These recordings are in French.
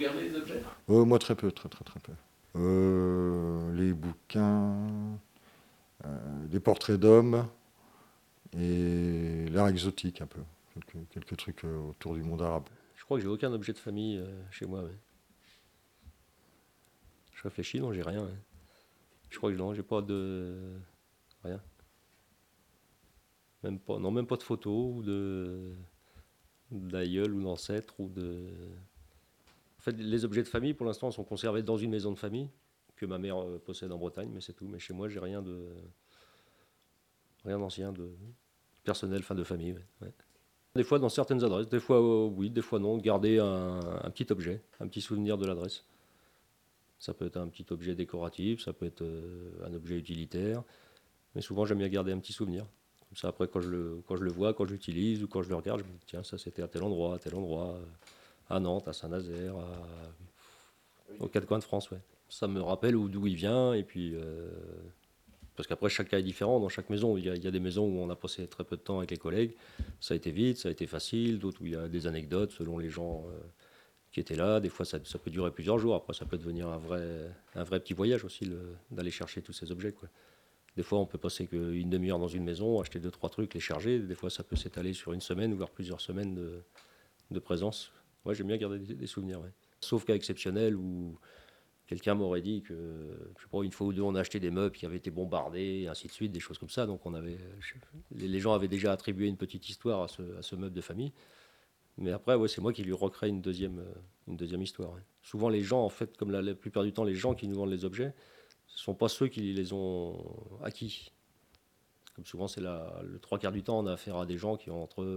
gardez les objets? Moi, très peu, très très très peu. Les bouquins, des portraits d'hommes et l'art exotique un peu. Quelques trucs autour du monde arabe. Je crois que j'ai aucun objet de famille chez moi. Ouais. Je réfléchis, non, j'ai rien. Ouais. Je crois que non, j'ai pas de rien. Même pas, non, même pas de photos ou de d'aïeul ou d'ancêtre ou de. En fait, les objets de famille, pour l'instant, sont conservés dans une maison de famille que ma mère possède en Bretagne, mais c'est tout. Mais chez moi, j'ai rien d'ancien, de personnel, fin de famille. Ouais. Ouais. Des fois dans certaines adresses, des fois oui, des fois non. Garder un petit objet, un petit souvenir de l'adresse. Ça peut être un petit objet décoratif, ça peut être un objet utilitaire, mais souvent j'aime bien garder un petit souvenir. Comme ça après quand je le vois, quand j'utilise ou quand je le regarde, je me dis tiens ça c'était à tel endroit, à Nantes, à Saint-Nazaire, aux quatre coins de France, ouais. Ça me rappelle d'où il vient et puis parce qu'après chaque cas est différent dans chaque maison. Il y a des maisons où on a passé très peu de temps avec les collègues, ça a été vite, ça a été facile, d'autres où il y a des anecdotes selon les gens qui étaient là. Des fois, ça peut durer plusieurs jours. Après, ça peut devenir un vrai petit voyage aussi, d'aller chercher tous ces objets, quoi. Des fois, on peut passer qu'une demi-heure dans une maison, acheter deux, trois trucs, les charger. Des fois, ça peut s'étaler sur une semaine, voire plusieurs semaines de présence. Ouais, j'aime bien garder des souvenirs. Ouais. Sauf cas exceptionnel où quelqu'un m'aurait dit que, je sais pas, une fois ou deux, on a acheté des meubles qui avaient été bombardés, et ainsi de suite, des choses comme ça. Donc, les gens avaient déjà attribué une petite histoire à ce meuble de famille. Mais après, ouais, c'est moi qui lui recrée une deuxième histoire. Ouais. Souvent, les gens, en fait, comme la plupart du temps, les gens qui nous vendent les objets, ce ne sont pas ceux qui les ont acquis. Comme souvent, c'est le trois quarts du temps, on a affaire à des gens qui ont entre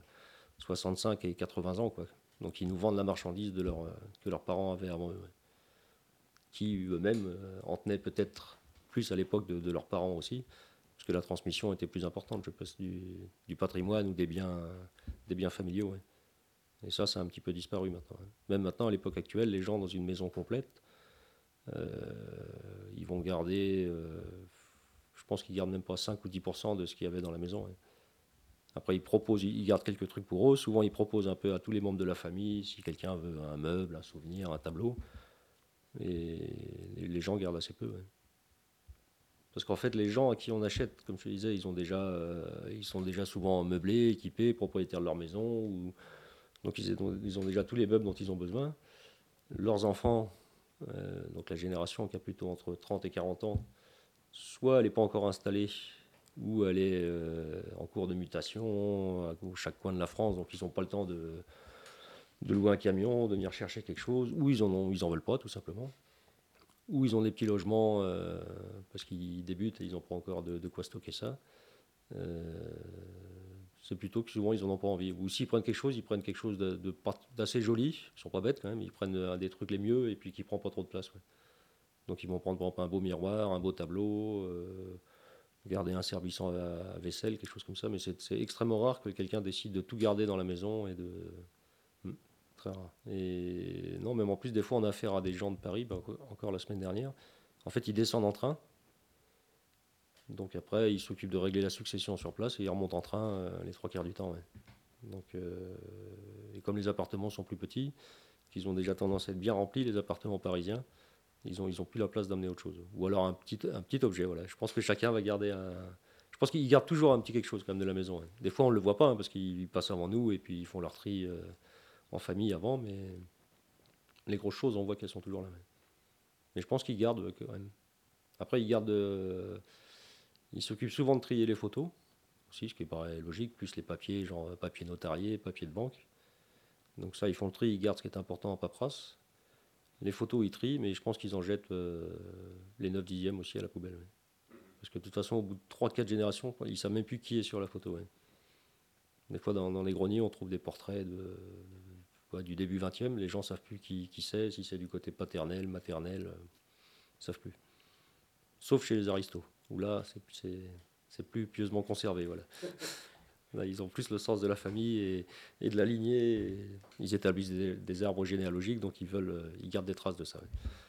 65 et 80 ans, quoi. Donc, ils nous vendent la marchandise que leurs parents avaient avant eux. Ouais. Qui eux-mêmes en tenaient peut-être plus à l'époque de leurs parents aussi, parce que la transmission était plus importante, je pense, du patrimoine ou des biens familiaux. Ouais. Et ça a un petit peu disparu maintenant. Hein. Même maintenant, à l'époque actuelle, les gens dans une maison complète, euh, ils vont garder, je pense qu'ils gardent même pas 5 ou 10% de ce qu'il y avait dans la maison. Hein. Après, ils gardent quelques trucs pour eux. Souvent, ils proposent un peu à tous les membres de la famille, si quelqu'un veut un meuble, un souvenir, un tableau. Et les gens gardent assez peu. Ouais. Parce qu'en fait, les gens à qui on achète, comme je te disais, ils sont déjà souvent meublés, équipés, propriétaires de leur maison. Donc, ils ont déjà tous les meubles dont ils ont besoin. Leurs enfants, donc la génération qui a plutôt entre 30 et 40 ans, soit elle n'est pas encore installée, ou elle est en cours de mutation à chaque coin de la France, donc ils n'ont pas le temps de louer un camion, de venir chercher quelque chose, ou ils en veulent pas tout simplement, ou ils ont des petits logements parce qu'ils débutent et ils n'ont pas encore de quoi stocker ça. Euh, c'est plutôt que souvent ils n'en ont pas envie. Ou s'ils prennent quelque chose, ils prennent quelque chose d'assez joli. Ils sont pas bêtes quand même. Ils prennent un des trucs les mieux et puis qui prend pas trop de place. Ouais. Donc ils vont prendre par exemple un beau miroir, un beau tableau, garder un service à vaisselle, quelque chose comme ça. Mais c'est extrêmement rare que quelqu'un décide de tout garder dans la maison et de. Hmm, très rare. Et non, même en plus, des fois, on a affaire à des gens de Paris, bah, encore la semaine dernière. En fait, ils descendent en train. Donc après, ils s'occupent de régler la succession sur place et ils remontent en train les trois quarts du temps. Ouais. Donc, et comme les appartements sont plus petits, qu'ils ont déjà tendance à être bien remplis, les appartements parisiens, ils ont plus la place d'amener autre chose. Ou alors un petit objet. Voilà. Je pense que chacun va garder un. Je pense qu'ils gardent toujours un petit quelque chose quand même de la maison. Hein. Des fois, on ne le voit pas hein, parce qu'ils passent avant nous et puis ils font leur tri en famille avant, mais les grosses choses, on voit qu'elles sont toujours là. Mais je pense qu'ils gardent quand même. Après, ils s'occupent souvent de trier les photos aussi, ce qui paraît logique, plus les papiers, genre papier notarié, papier de banque. Donc ça, ils font le tri, ils gardent ce qui est important en paperasse. Les photos, ils trient, mais je pense qu'ils en jettent les 9 dixièmes aussi à la poubelle. Ouais. Parce que de toute façon, au bout de trois quatre générations, ils ne savent même plus qui est sur la photo. Ouais. Des fois, dans les greniers, on trouve des portraits du début 20e. Les gens ne savent plus qui c'est, si c'est du côté paternel, maternel. Ils ne savent plus. Sauf chez les aristos, où là, c'est plus pieusement conservé. Voilà. Là, ils ont plus le sens de la famille et de la lignée. Et ils établissent des arbres généalogiques, donc ils gardent des traces de ça. Ouais.